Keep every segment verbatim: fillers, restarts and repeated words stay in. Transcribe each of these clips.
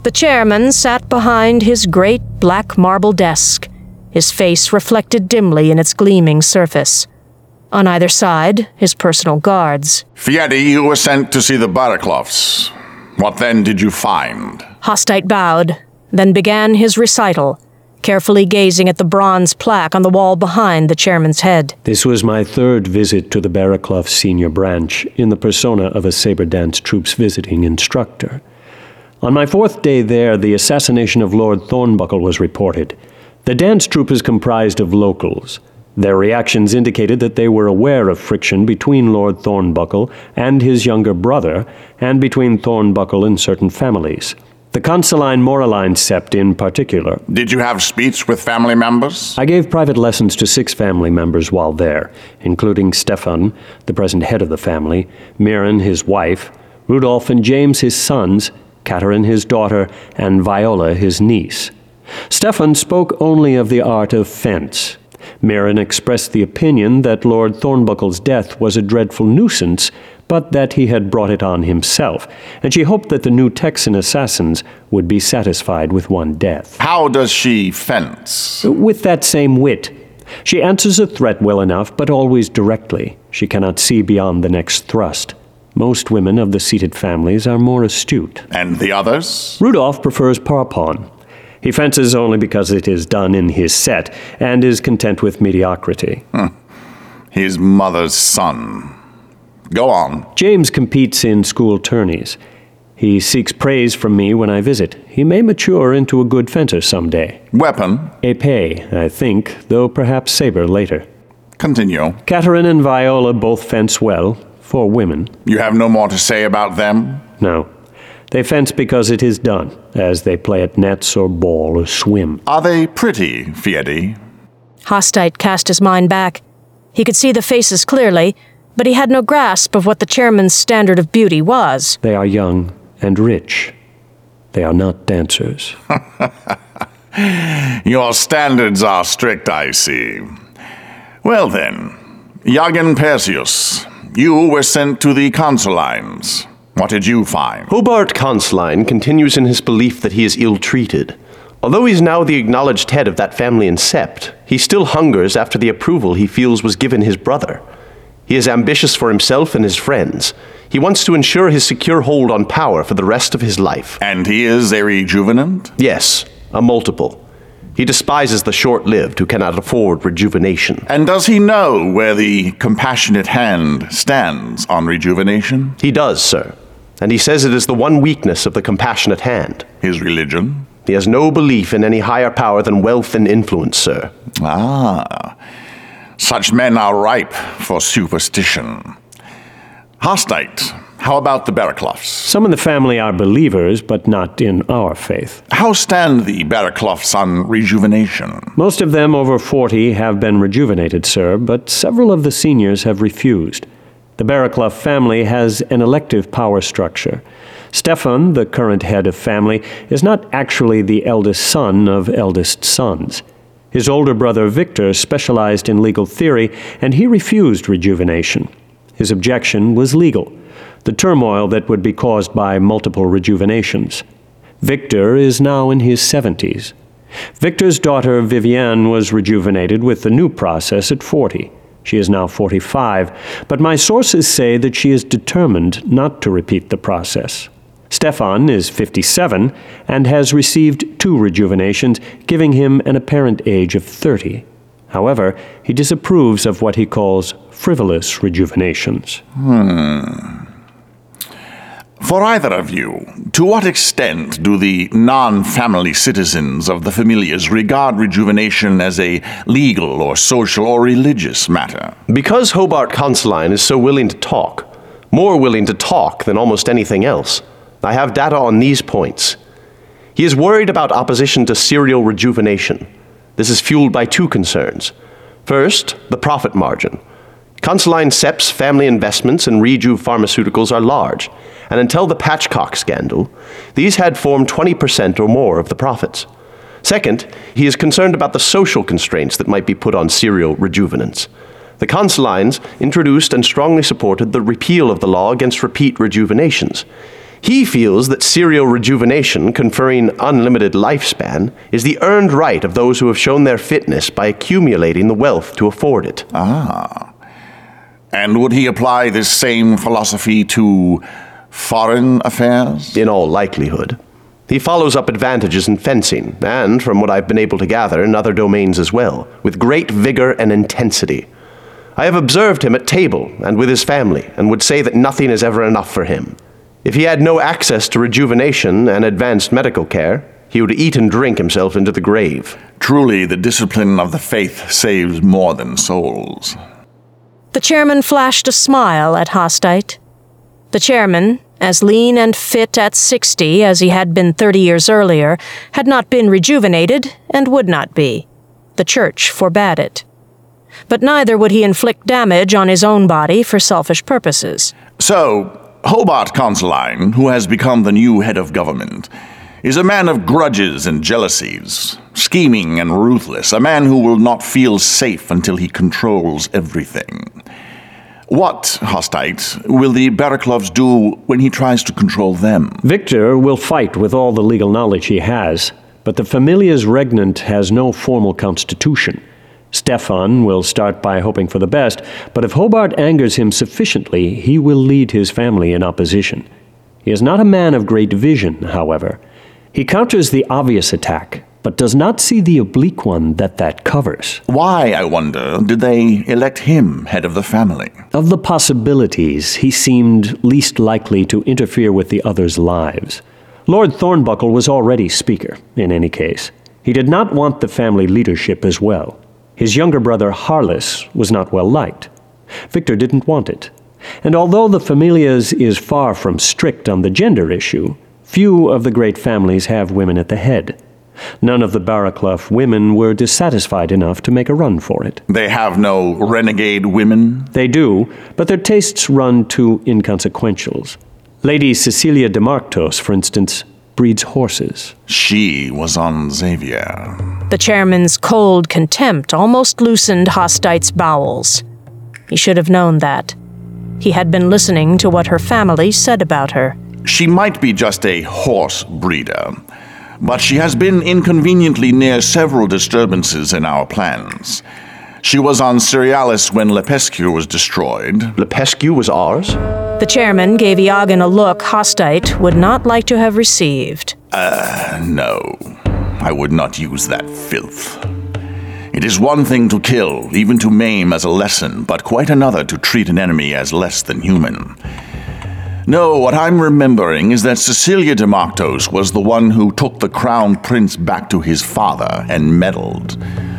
The chairman sat behind his great black marble desk, his face reflected dimly in its gleaming surface. On either side, his personal guards. Fiedi, you were sent to see the Barracloughs. What then did you find? Hostite bowed, then began his recital, carefully gazing at the bronze plaque on the wall behind the chairman's head. This was my third visit to the Barraclough Senior Branch in the persona of a saber dance troup's visiting instructor. On my fourth day there, the assassination of Lord Thornbuckle was reported. The dance troupe is comprised of locals. Their reactions indicated that they were aware of friction between Lord Thornbuckle and his younger brother, and between Thornbuckle and certain families. The Consuline Moraline sept in particular. Did you have speech with family members? I gave private lessons to six family members while there, including Stefan, the present head of the family, Mirren, his wife, Rudolph and James, his sons, Catherine, his daughter, and Viola, his niece. Stefan spoke only of the art of fence. Mirren expressed the opinion that Lord Thornbuckle's death was a dreadful nuisance, but that he had brought it on himself, and she hoped that the new Texan assassins would be satisfied with one death. How does she fence? With that same wit. She answers a threat well enough, but always directly. She cannot see beyond the next thrust. Most women of the seated families are more astute. And the others? Rudolph prefers parpon. He fences only because it is done in his set, and is content with mediocrity. Hmm. His mother's son. Go on. James competes in school tourneys. He seeks praise from me when I visit. He may mature into a good fencer someday. Weapon? Épée, I think, though perhaps saber later. Continue. Catherine and Viola both fence well, for women. You have no more to say about them? No. They fence because it is done, as they play at nets or ball or swim. Are they pretty, Fiedi? Hostite cast his mind back. He could see the faces clearly, but he had no grasp of what the chairman's standard of beauty was. They are young and rich. They are not dancers. Your standards are strict, I see. Well then, Jagen Perseus, you were sent to the Consulines. What did you find? Hobart Consuline continues in his belief that he is ill-treated. Although he is now the acknowledged head of that family in Sept, he still hungers after the approval he feels was given his brother. He is ambitious for himself and his friends. He wants to ensure his secure hold on power for the rest of his life. And he is a rejuvenant? Yes, a multiple. He despises the short-lived who cannot afford rejuvenation. And does he know where the compassionate hand stands on rejuvenation? He does, sir. And he says it is the one weakness of the compassionate hand. His religion? He has no belief in any higher power than wealth and influence, sir. Ah, such men are ripe for superstition. Hostite, how about the Barracloughs? Some in the family are believers, but not in our faith. How stand the Barracloughs on rejuvenation? Most of them over forty have been rejuvenated, sir, but several of the seniors have refused. The Barraclough family has an elective power structure. Stefan, the current head of family, is not actually the eldest son of eldest sons. His older brother Victor specialized in legal theory, and he refused rejuvenation. His objection was legal, the turmoil that would be caused by multiple rejuvenations. Victor is now in his seventies. Victor's daughter Vivienne was rejuvenated with the new process at forty. She is now forty-five, but my sources say that she is determined not to repeat the process. Stefan is fifty-seven and has received two rejuvenations, giving him an apparent age of thirty. However, he disapproves of what he calls frivolous rejuvenations. Hmm. For either of you, to what extent do the non-family citizens of the familiars regard rejuvenation as a legal or social or religious matter? Because Hobart Consuline is so willing to talk, more willing to talk than almost anything else, I have data on these points. He is worried about opposition to serial rejuvenation. This is fueled by two concerns. First, the profit margin. Consuline Sept's family investments in Rejuve Pharmaceuticals are large, and until the Patchcock scandal, these had formed twenty percent or more of the profits. Second, he is concerned about the social constraints that might be put on serial rejuvenants. The Consulines introduced and strongly supported the repeal of the law against repeat rejuvenations. He feels that serial rejuvenation, conferring unlimited lifespan, is the earned right of those who have shown their fitness by accumulating the wealth to afford it. Ah. And would he apply this same philosophy to foreign affairs? In all likelihood. He follows up advantages in fencing, and, from what I've been able to gather, in other domains as well, with great vigor and intensity. I have observed him at table and with his family, and would say that nothing is ever enough for him. If he had no access to rejuvenation and advanced medical care, he would eat and drink himself into the grave. Truly, the discipline of the faith saves more than souls. The chairman flashed a smile at Hostite. The chairman, as lean and fit at sixty as he had been thirty years earlier, had not been rejuvenated and would not be. The church forbade it. But neither would he inflict damage on his own body for selfish purposes. So, Hobart Consoline, who has become the new head of government, is a man of grudges and jealousies, scheming and ruthless, a man who will not feel safe until he controls everything. What, Hostite, will the Barracloughs do when he tries to control them? Victor will fight with all the legal knowledge he has, but the Familia's regnant has no formal constitution. Stefan will start by hoping for the best, but if Hobart angers him sufficiently, he will lead his family in opposition. He is not a man of great vision, however. He counters the obvious attack, but does not see the oblique one that that covers. Why, I wonder, did they elect him head of the family? Of the possibilities, he seemed least likely to interfere with the others' lives. Lord Thornbuckle was already Speaker, in any case. He did not want the family leadership as well. His younger brother Harless was not well liked. Victor didn't want it. And although the Familia's is far from strict on the gender issue, few of the great families have women at the head. None of the Barraclough women were dissatisfied enough to make a run for it. They have no renegade women? They do, but their tastes run to inconsequentials. Lady Cecilia de Marctos, for instance, breeds horses. She was on Xavier. The chairman's cold contempt almost loosened Hostite's bowels. He should have known that. He had been listening to what her family said about her. She might be just a horse breeder, but she has been inconveniently near several disturbances in our plans. She was on Cerealis when Lepescu was destroyed. Lepescu was ours? The chairman gave Iagan a look Hostite would not like to have received. Uh, no. I would not use that filth. It is one thing to kill, even to maim as a lesson, but quite another to treat an enemy as less than human. No, what I'm remembering is that Cecilia de Marctos was the one who took the crown prince back to his father and meddled.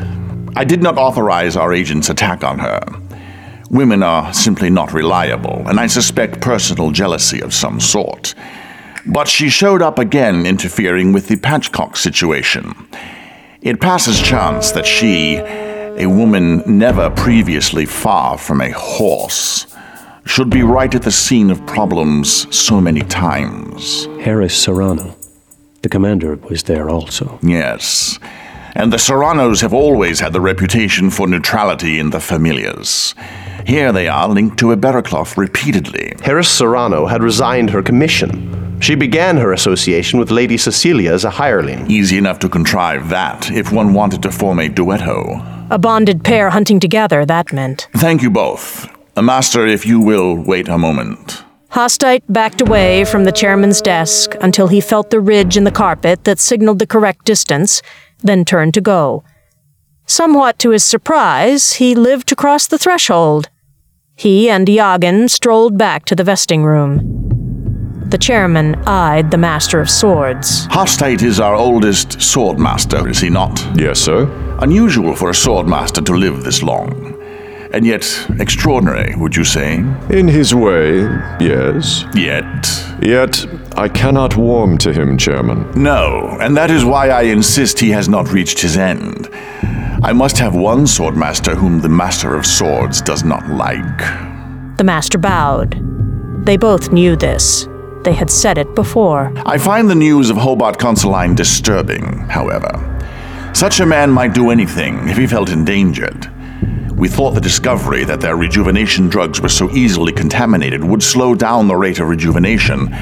I did not authorize our agent's attack on her. Women are simply not reliable, and I suspect personal jealousy of some sort. But she showed up again interfering with the Patchcock situation. It passes chance that she, a woman never previously far from a horse, should be right at the scene of problems so many times. Harris Serrano. The commander was there also. Yes. And the Serranos have always had the reputation for neutrality in the Familias. Here they are linked to a Barraclough repeatedly. Harris Serrano had resigned her commission. She began her association with Lady Cecilia as a hireling. Easy enough to contrive that, if one wanted to form a duetto. A bonded pair hunting together, that meant. Thank you both. Master, if you will wait a moment. Hostite backed away from the chairman's desk until he felt the ridge in the carpet that signaled the correct distance, then turned to go. Somewhat to his surprise, he lived to cross the threshold. He and Iagan strolled back to the vesting room. The chairman eyed the Master of Swords. Hostite is our oldest swordmaster, is he not? Yes, sir. Unusual for a swordmaster to live this long. And yet extraordinary, would you say? In his way, yes. Yet... Yet, I cannot warm to him, Chairman. No, and that is why I insist he has not reached his end. I must have one swordmaster whom the Master of Swords does not like. The master bowed. They both knew this. They had said it before. I find the news of Hobart Consoline disturbing, however. Such a man might do anything if he felt endangered. We thought the discovery that their rejuvenation drugs were so easily contaminated would slow down the rate of rejuvenation,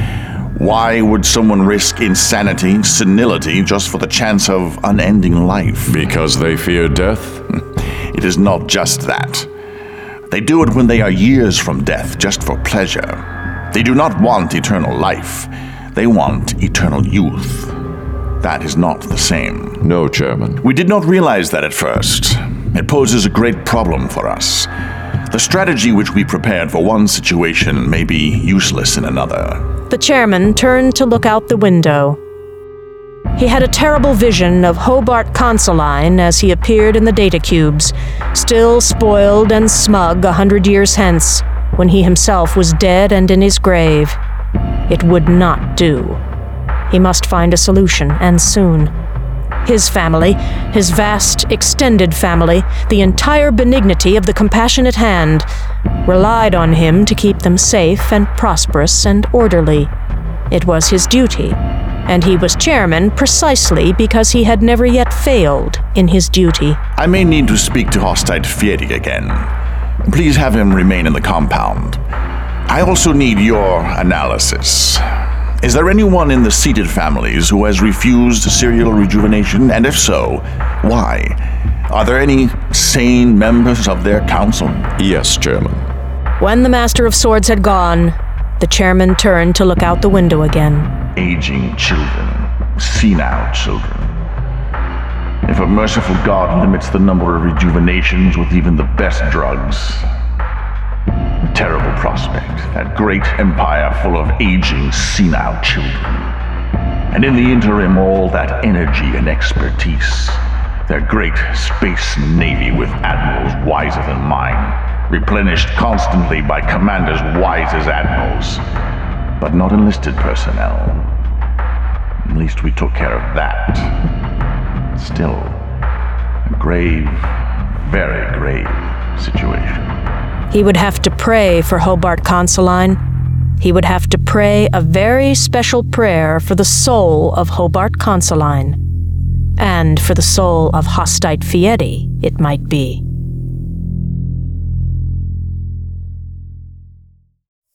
Why would someone risk insanity, senility, just for the chance of unending life? Because they fear death? It is not just that. They do it when they are years from death, just for pleasure. They do not want eternal life. They want eternal youth. That is not the same. No, Chairman. We did not realize that at first. It poses a great problem for us. The strategy which we prepared for one situation may be useless in another. The chairman turned to look out the window. He had a terrible vision of Hobart Consoline as he appeared in the data cubes, still spoiled and smug a hundred years hence, when he himself was dead and in his grave. It would not do. He must find a solution, and soon. His family, his vast, extended family, the entire benignity of the compassionate hand, relied on him to keep them safe and prosperous and orderly. It was his duty, and he was chairman precisely because he had never yet failed in his duty. I may need to speak to Hostite Fieri again. Please have him remain in the compound. I also need your analysis. Is there anyone in the seated families who has refused serial rejuvenation? And if so, why? Are there any sane members of their council? Yes, Chairman. When the Master of Swords had gone, the chairman turned to look out the window again. Aging children, senile children. If a merciful God limits the number of rejuvenations with even the best drugs, a terrible prospect, that great empire full of aging, senile children. And in the interim, all that energy and expertise, their great space navy with admirals wiser than mine, replenished constantly by commanders wise as admirals, but not enlisted personnel. At least we took care of that. Still, a grave, very grave situation. He would have to pray for Hobart Consoline. He would have to pray a very special prayer for the soul of Hobart Consoline. And for the soul of Hostite Fieri, it might be.